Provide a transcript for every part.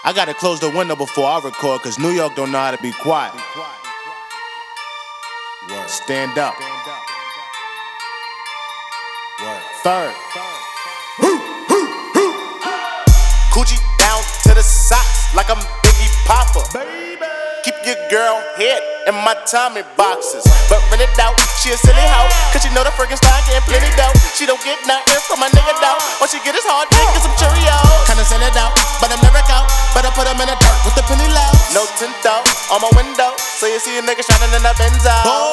I gotta close the window before I record, cause New York don't know how to be quiet. Stand up. Third. Coochie down to the socks like I'm Biggie Popper. Keep your girl head in my Tommy boxes, but rent it out, she a silly hoe, cause she know the friggin' style getting plenty dough. She don't get nothing from my nigga though. All she get is hard dick and some Cheerios. Kinda sell it out, but I'm never out. But I put them in the dirt with the penny low. No tint though, on my window, so you see a nigga shining in the Benzo.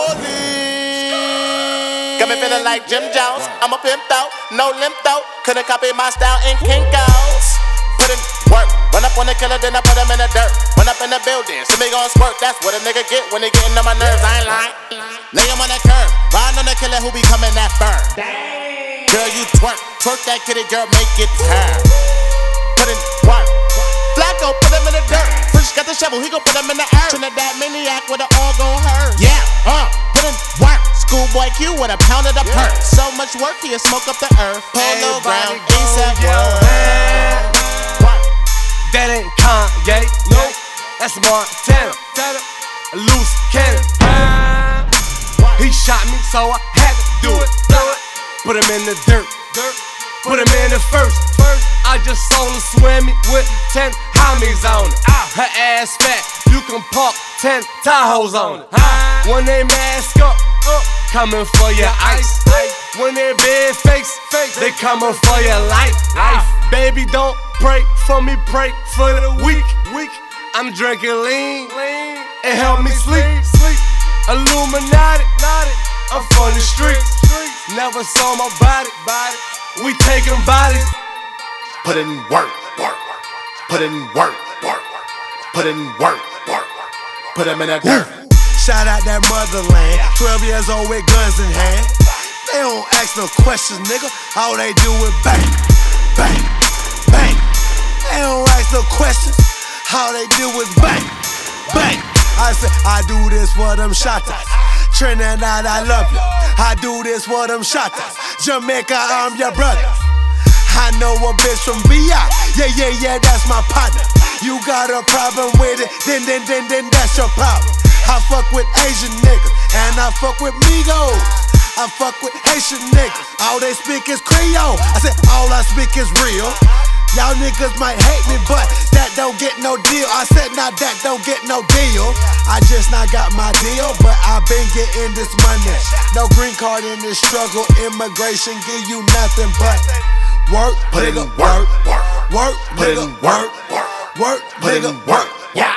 Holy, got me feeling like Jim Jones. I'm a pimp though, no limp though. Couldn't copy my style in Kinko's. Put in work, run up on the killer, then I put him in the dirt. Run up in the building, see me gon' squirt. That's what a nigga get when he gettin' on my nerves. I ain't lying. Lay him on the curb, riding on the killer who be coming that firm. Girl, you twerk, twerk that kitty, girl, make it turn. Put in work, Flacco, put him in the dirt. Fresh got the shovel, he gon' put him in the earth. Trinidad maniac with it all gon' hurt. Yeah, put in work. Schoolboy Q with a pound of the perk. So much work, he'll smoke up the earth. Polo ground, ASAP work. That ain't Kanye, no, that's Montana. A loose cannon. He shot me, so I had to do it. Put him in the dirt, put him in the first. I just saw her swimming with 10 homies on it. Her ass fat, you can park 10 Tahoes on it. When they mask up, coming for your ice. When they big face, they coming for your life. Baby, don't pray for me, pray for the weak. I'm drinking lean, it help me sleep. Illuminati, I'm from the streets. Never saw my body, we taking bodies. Put in work, put in work, put in work, put him in that dirt. Shout out that motherland, 12 years old with guns in hand. They don't ask no questions, nigga. All they do is bang, bang, bang. They don't ask no questions. All they do is bang, bang. I say, I do this for them shotters. Trinidad, I love you. I do this for them shotters. Jamaica, I'm your brother. I know a bitch from VI. Yeah, that's my partner. You got a problem with it, then that's your problem. I fuck with Asian niggas, and I fuck with Migos. I fuck with Haitian niggas, all they speak is Creole. I said all I speak is real. Y'all niggas might hate me, but that don't get no deal. I said now that don't get no deal. I just not got my deal, but I been getting this money. No green card in this struggle, immigration give you nothing but work, put in work, put in work, put in work. Yeah.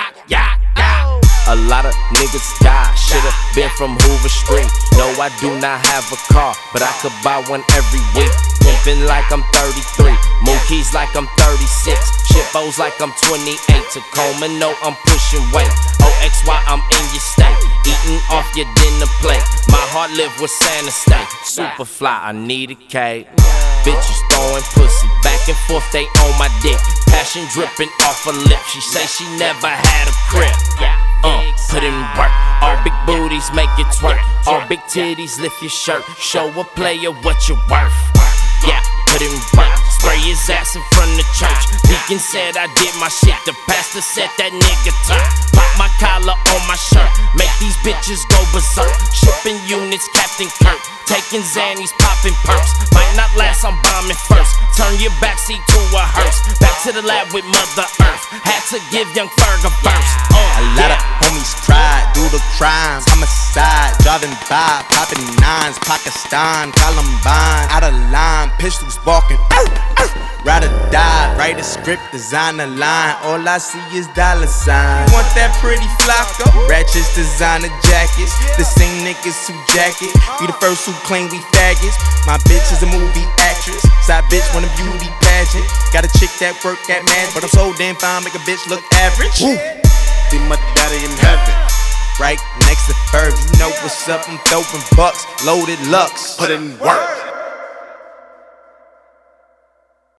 A lot of niggas die, should've been from Hoover Street. No, I do not have a car, but I could buy one every week. Pimpin' like I'm 33, Mookie's like I'm 36, Shippo's like I'm 28. Tacoma, no, I'm pushing weight. OXY, I'm in your state, eating off your dinner plate. My heart live where Santa stay. Superfly, I need a cake. Bitches throwing pussy back and forth, they on my dick. Passion dripping off her lip. She say she never had a crib. Put in work. All big booties make it twerk. All big titties lift your shirt. Show a player what you're worth. Yeah, put in work. Spray his ass in front of church. Deacon said I did my shit. The pastor said that nigga turn. Pop my collar on my shirt. Make these bitches go berserk. Shipping units, Captain Kirk. Taking Xannies, popping perks. Might not last, I'm bombing first. Turn your backseat to a hearse. Back to the lab with Mother Earth. Had to give young Ferg a verse. A lot of homies tried, do the crimes. Homicide, driving by, popping nines. Pakistan, Columbine, out of line. Pistols barking, ride or die. Write a script, design a line. All I see is dollar signs. Want that pretty Flocko? Ratchets, designer jackets. The same niggas who jacket. Be the first who claim we faggots. My bitch is a movie actress. Side bitch want a beauty pageant. Got a chick that work at Magic, but I'm so damn fine, make a bitch look average. Be my daddy in heaven. Right next to Ferg, you know what's up, I'm throwing bucks, loaded Lux. Put in work.